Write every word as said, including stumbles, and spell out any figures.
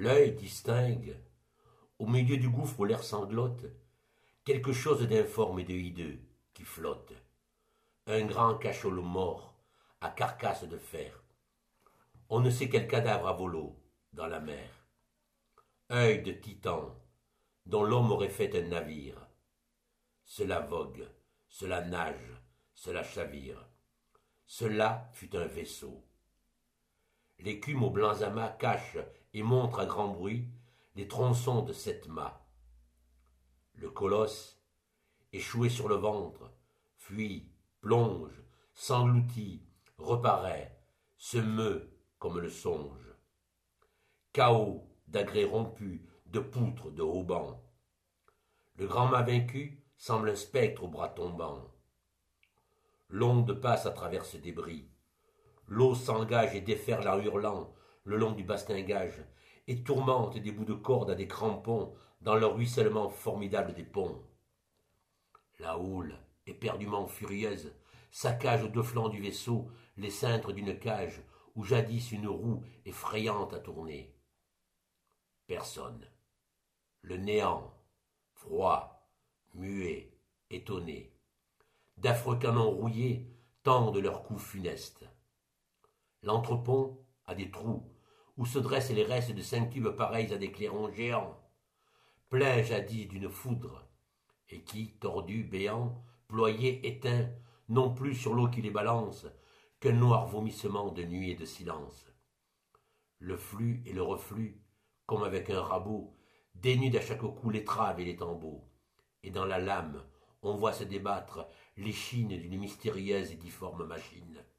L'œil distingue, au milieu du gouffre où l'air sanglote, quelque chose d'informe et de hideux qui flotte. Un grand cachot mort, à carcasse de fer. On ne sait quel cadavre à volo dans la mer. Œil de titan, dont l'homme aurait fait un navire. Cela vogue, cela nage, cela chavire. Cela fut un vaisseau. L'écume aux blancs amas cache et montre à grand bruit les tronçons de sept mâts. Le colosse, échoué sur le ventre, fuit, plonge, s'engloutit, reparaît, se meut comme le songe. Chaos d'agrès rompus, de poutres, de haubans. Le grand mât vaincu semble un spectre aux bras tombants. L'onde passe à travers ce débris. L'eau s'engage et déferle en hurlant le long du bastingage et tourmente des bouts de corde à des crampons dans le ruissellement formidable des ponts. La houle, éperdument furieuse, saccage aux deux flancs du vaisseau les cintres d'une cage où jadis une roue effrayante a tourné. Personne. Le néant, froid, muet, étonné. D'affreux canons rouillés tendent leurs coups funestes. L'entrepont a des trous où se dressent les restes de cinq tubes pareils à des clairons géants, pleins jadis d'une foudre, et qui, tordus, béants, ployés, éteints, n'ont plus sur l'eau qui les balance qu'un noir vomissement de nuit et de silence. Le flux et le reflux, comme avec un rabot, dénudent à chaque coup l'étrave et les tambours, et dans la lame, on voit se débattre l'échine d'une mystérieuse et difforme machine.